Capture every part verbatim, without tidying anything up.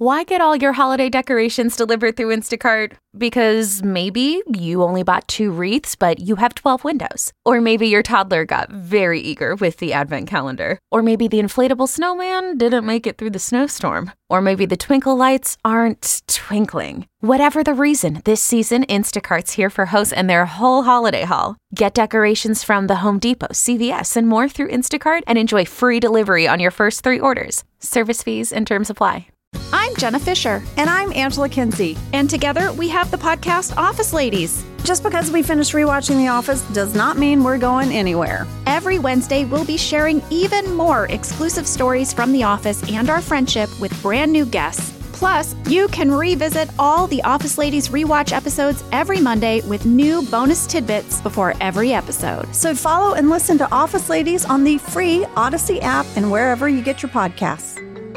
Why get all your holiday decorations delivered through Instacart? Because maybe you only bought two wreaths, but you have twelve windows. Or maybe your toddler got very eager with the advent calendar. Or maybe the inflatable snowman didn't make it through the snowstorm. Or maybe the twinkle lights aren't twinkling. Whatever the reason, this season, Instacart's here for hosts and their whole holiday haul. Get decorations from the Home Depot, C V S, and more through Instacart and enjoy free delivery on your first three orders. Service fees and terms apply. I'm Jenna Fisher. And I'm Angela Kinsey. And together we have the podcast Office Ladies. Just because we finished rewatching The Office does not mean we're going anywhere. Every Wednesday, we'll be sharing even more exclusive stories from The Office and our friendship with brand new guests. Plus, you can revisit all the Office Ladies rewatch episodes every Monday with new bonus tidbits before every episode. So follow and listen to Office Ladies on the free Odyssey app and wherever you get your podcasts.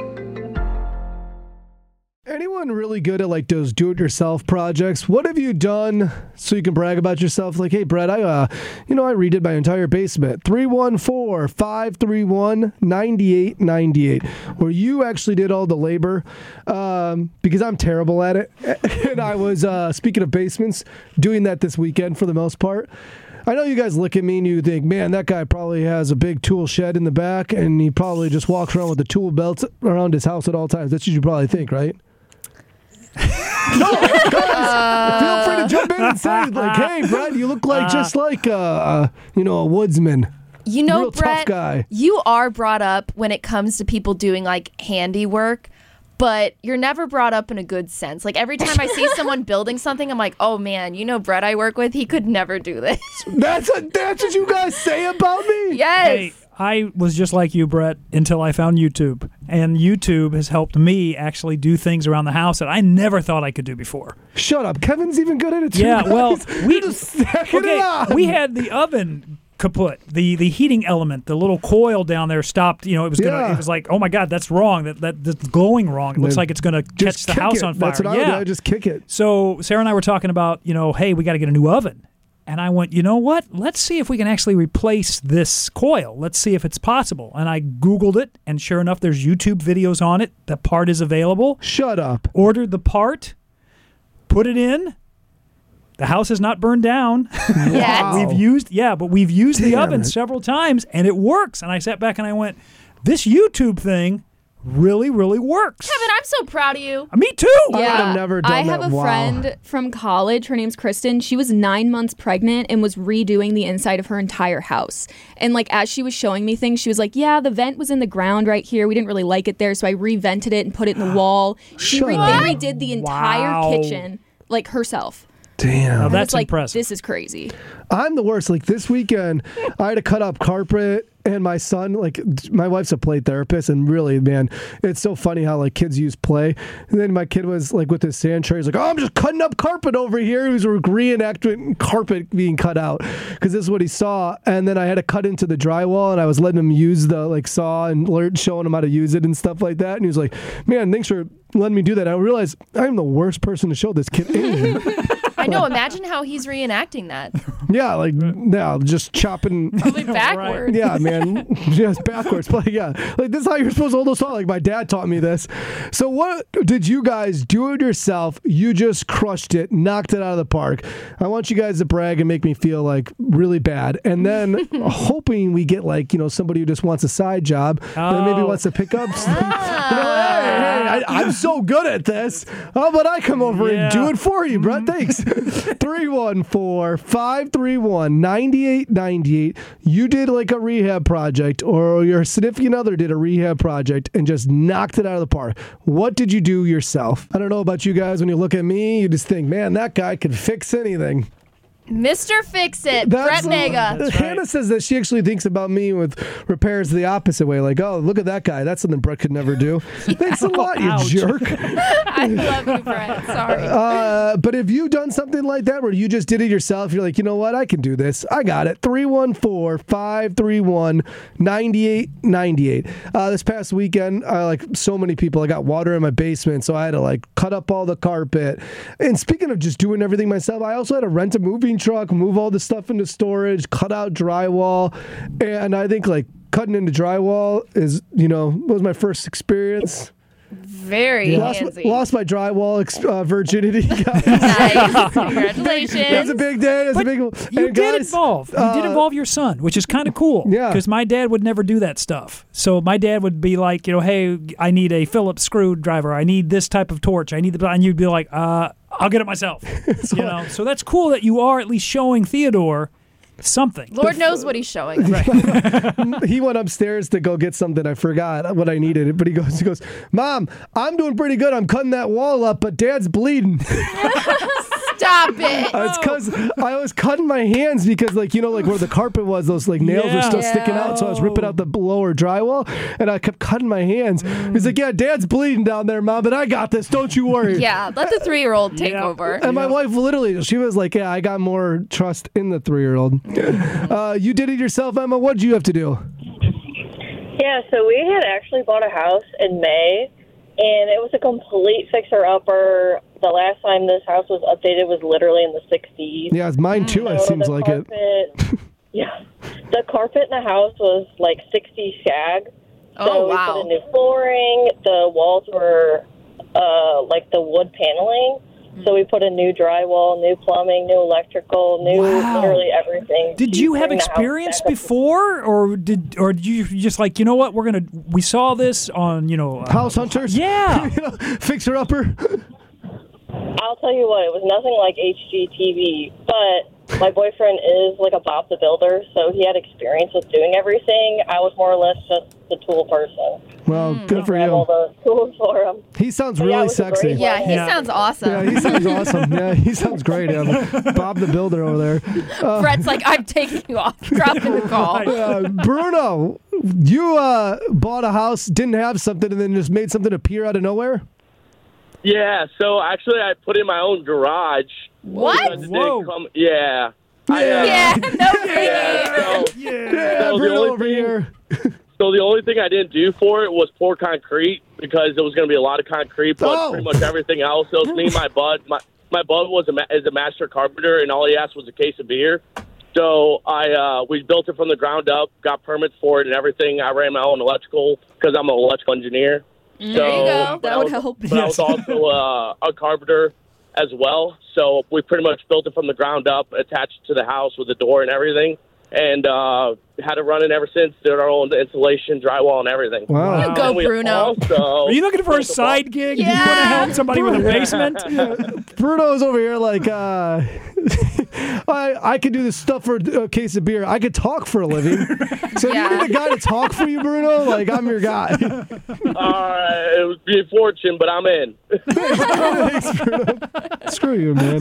Anyone really good at like those do-it-yourself projects? What have you done so you can brag about yourself? Like, hey, Brett, I, uh, you know, I redid my entire basement. three one four, five three one, nine eight nine eight, where you actually did all the labor, um, because I'm terrible at it. And I was, uh, speaking of basements, doing that this weekend for the most part. I know you guys look at me and you think, man, that guy probably has a big tool shed in the back and he probably just walks around with the tool belts around his house at all times. That's what you probably think, right? No, guys, uh, feel free to jump in and say, like, hey, Brett, you look like uh, just like, uh, uh, you know, a woodsman. You know, Real Brett, tough guy. You are brought up when it comes to people doing, like, handiwork, but you're never brought up in a good sense. Like, every time I see someone building something, I'm like, oh, man, you know Brett I work with, he could never do this. That's, a, that's what you guys say about me? Yes. Hey, I was just like you, Brett, until I found YouTube. And YouTube has helped me actually do things around the house that I never thought I could do before. Shut up. Kevin's even good at it, too. Yeah, guys. well, we, just okay, it on. we had the oven kaput. The the heating element, the little coil down there stopped. You know, it was gonna. Yeah. It was like, oh my God, that's wrong. That that that's glowing wrong. It looks Yeah. like it's gonna catch Just the kick house it. on fire. That's what I yeah, would do. I just kick it. So Sarah and I were talking about, you know, hey, we got to get a new oven. And I went, you know what? Let's see if we can actually replace this coil. Let's see if it's possible. And I Googled it, and sure enough, there's YouTube videos on it. The part is available. Shut up. Ordered the part, put it in. The house is not burned down. Wow. We've used, yeah, but we've used Damn the oven it. several times, and it works. And I sat back and I went, this YouTube thing really, really works. Kevin, I'm so proud of you. Me too. I would have never done I have that. a Wow. friend from college. Her name's Kristen. She was nine months pregnant and was redoing the inside of her entire house. And like as she was showing me things, she was like, yeah, the vent was in the ground right here. We didn't really like it there, so I revented it and put it in the wall. She Shut re- up. they redid the entire Wow. kitchen like herself. Damn. Now And that's it's like, impressive. this is crazy. I'm the worst. Like this weekend, I had to cut up carpet, and my son, like my wife's a play therapist, and really, man, it's so funny how like kids use play. And then my kid was like with his sand tray, he's like, "Oh, I'm just cutting up carpet over here." He was reenacting carpet being cut out because this is what he saw. And then I had to cut into the drywall, and I was letting him use the like saw and learn, showing him how to use it and stuff like that. And he was like, "Man, thanks for letting me do that." I realized I'm the worst person to show this kid anything. I know. Imagine how he's reenacting that. Yeah, like yeah, just chopping. Probably backwards. Yeah, man, just backwards. But yeah, like this is how you're supposed to hold those saw. Like my dad taught me this. So what did you guys do it yourself? You just crushed it, knocked it out of the park. I want you guys to brag and make me feel like really bad, and then hoping we get like you know somebody who just wants a side job and maybe Oh. wants to pick up. Some, you know, hey, hey, I, I'm so good at this. How about I come over Yeah. and do it for you, Brett? Thanks. three one four, five three one, nine eight nine eight. You did like a rehab project, or your significant other did a rehab project and just knocked it out of the park. What did you do yourself? I don't know about you guys. When you look at me, you just think, man, that guy could fix anything. Mister Fix It, Brett Mega. That's Hannah right. says that she actually thinks about me with repairs the opposite way. Like, oh, look at that guy. That's something Brett could never do. Thanks a lot, you Ouch. jerk. I love you, Brett. Sorry. Uh, but have you done something like that where you just did it yourself? You're like, you know what? I can do this. I got it. three one four, five three one, nine eight nine eight. Uh, this past weekend, I like so many people, I got water in my basement, so I had to like cut up all the carpet. And speaking of just doing everything myself, I also had to rent a moving truck, move all the stuff into storage, cut out drywall. And I think like cutting into drywall is, you know, was my first experience. Very Lost, handsy. lost my drywall ex- uh, virginity, guys. Nice. Congratulations. It's a big day. It's But a big. you and did guys, involve. You did uh, involve your son, which is kind of cool. Yeah. Because my dad would never do that stuff. So my dad would be like, you know, hey, I need a Phillips screwdriver. I need this type of torch. I need the, and you'd be like, uh, I'll get it myself. you know. So that's cool that you are at least showing Theodore something. Lord knows what he's showing. He went upstairs to go get something. I forgot what I needed, but he goes, he goes, Mom, I'm doing pretty good. I'm cutting that wall up, but Dad's bleeding. Stop it. Uh, it's because I was cutting my hands because, like, you know, like where the carpet was, those like nails Yeah. were still Yeah. sticking out. So I was ripping out the lower drywall, and I kept cutting my hands. He's like, "Yeah, Dad's bleeding down there, Mom, but I got this. Don't you worry." Yeah, let the three-year-old take Yeah. over. And my wife literally, she was like, "Yeah, I got more trust in the three-year-old." uh, you did it yourself, Emma. What did you have to do? Yeah, so we had actually bought a house in May, and it was a complete fixer-upper. The last time this house was updated was literally in the sixties. Yeah, it's mine too. It So seems the like it. carpet, yeah, the carpet in the house was like sixties shag. So Oh, we wow. put in new flooring. The walls were uh, like the wood paneling. So we put in new drywall, new plumbing, new electrical, new Wow. literally everything. Did to you have bring the house experience back up to- before, or did, or did you just like, you know what, we're gonna, we saw this on, you know, uh, House hunters. Yeah. You know, fixer upper. I'll tell you what, it was nothing like H G T V, but my boyfriend is like a Bob the Builder, so he had experience with doing everything. I was more or less just the tool person. Well, good for Grab all you. the tools for him. He sounds But yeah, it really was a sexy. great Yeah, he Yeah. sounds awesome. Yeah, he sounds awesome. Yeah, he sounds great. Yeah. Bob the Builder over there. Brett's like, I'm taking you off, dropping the call. Uh, Bruno, you uh, bought a house, didn't have something, and then just made something appear out of nowhere? Yeah, so actually I put in my own garage. What? because it didn't Whoa. Come, yeah. I, uh, Yeah, no yeah, so, Yeah, So the Bruno only over thing- here. so the only thing I didn't do for it was pour concrete because there was going to be a lot of concrete, but Oh. pretty much everything else. So it was me and my bud. My, my bud was a, ma- is a master carpenter, and all he asked was a case of beer. So I uh, we built it from the ground up, got permits for it and everything. I ran my own electrical because I'm an electrical engineer. So, There you go. but That I would was- help. But I was also uh, a carpenter as well. So we pretty much built it from the ground up, attached to the house with the door and everything, and uh, had it running ever since. Did our own installation, drywall, and everything. Wow. You go, And we Bruno. Also Are you looking for a built wall- side gig? Do you want to Yeah. help somebody with a basement? Bruno's over here like, uh, I I could do this stuff for a case of beer. I could talk for a living. So Yeah. you need a guy to talk for you, Bruno? Like, I'm your guy. All right, it would be a fortune, but I'm in. Thanks, Bruno. Screw you, man.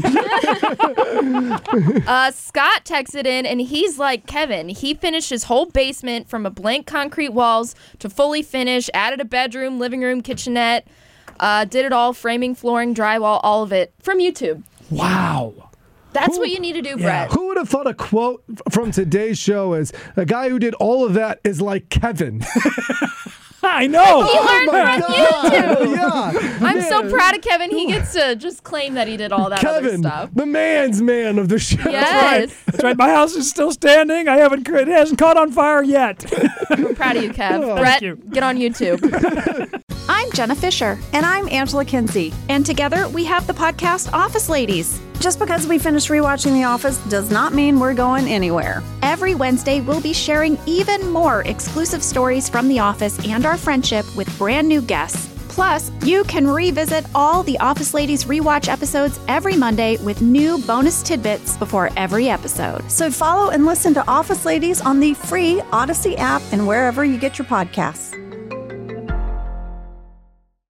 Uh, Scott texted in, and he's like, Kevin, he finished his whole basement from a blank concrete walls to fully finished, added a bedroom, living room, kitchenette, uh, did it all, framing, flooring, drywall, all of it from YouTube. Wow. That's what you need to do, Brett. Who would have thought a quote from today's show is a guy who did all of that is like Kevin? I know. He learned from YouTube. Yeah. I'm so Man. proud of Kevin. He gets to just claim that he did all that other Kevin, stuff. the man's man of the show. Yes. That's right. My house is still standing. I haven't. It hasn't caught on fire yet. I'm proud of you, Kev. Oh, Brett, you. get on YouTube. I'm Jenna Fisher, And I'm Angela Kinsey. and together we have the podcast Office Ladies. Just because we finished rewatching The Office does not mean we're going anywhere. Every Wednesday, we'll be sharing even more exclusive stories from The Office and our friendship with brand new guests. Plus, you can revisit all the Office Ladies rewatch episodes every Monday with new bonus tidbits before every episode. So follow and listen to Office Ladies on the free Odyssey app and wherever you get your podcasts.